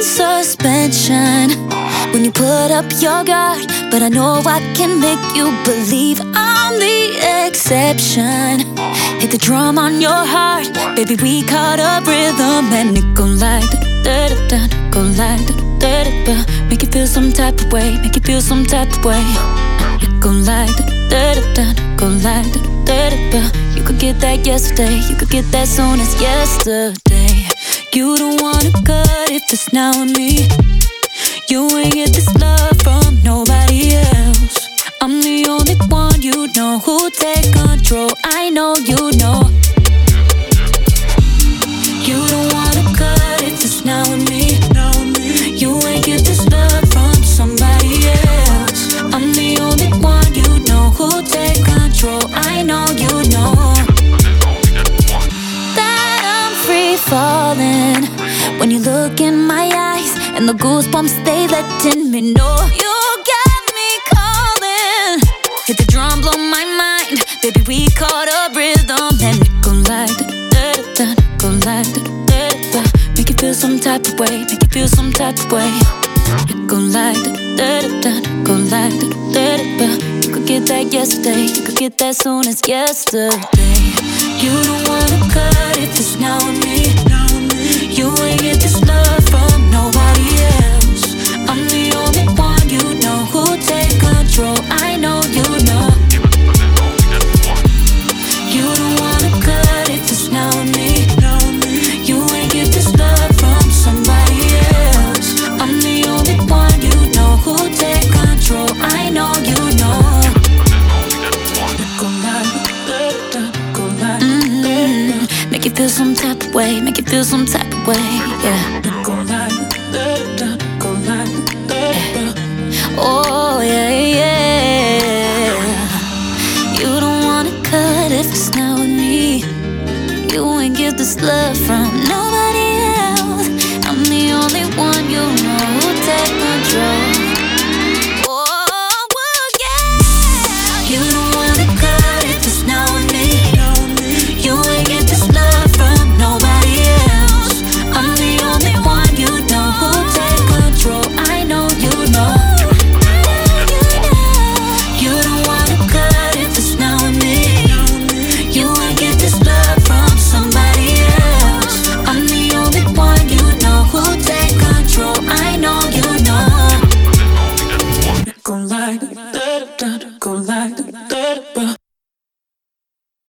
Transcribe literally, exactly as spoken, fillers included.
suspension when you put up your guard, but I know I can make you believe I'm the exception. Hit the drum on your heart, baby, we caught a rhythm, and it go like da da da, go like da da da. Make you feel some type of way, make you feel some type of way. It go like da da da, go like da da da. You could get that yesterday, you could get that soon as yesterday. You don't wanna cut if it's now with me. You ain't get this love from nobody else. I'm the only one you know who take control. I know you know. You don't wanna cut if it's now with me. You ain't get this love from somebody else. I'm the only one you know who take control. I know you know that I'm free falling when you look in my eyes, and the goosebumps, they letting me know you got me calling. Hit the drum, blow my mind, baby, we caught a rhythm, and it go like da da da, go like da da da. Make you feel some type of way, make you feel some type of way. It go like da da da, go like da da da. You could get that yesterday, you could get that soon as yesterday. You don't wanna cut if it's now with me. You ain't get this love from nobody else. I'm the only one you know who take control. I know you know. You don't wanna cut if it's now with me. You ain't get this love from somebody else. I'm the only one you know who take control. I know you know. Mm-hmm. Make you feel some type of way, make you feel some type of way, yeah. Oh yeah, yeah. You don't wanna cut if it's not with me. You ain't get this love from no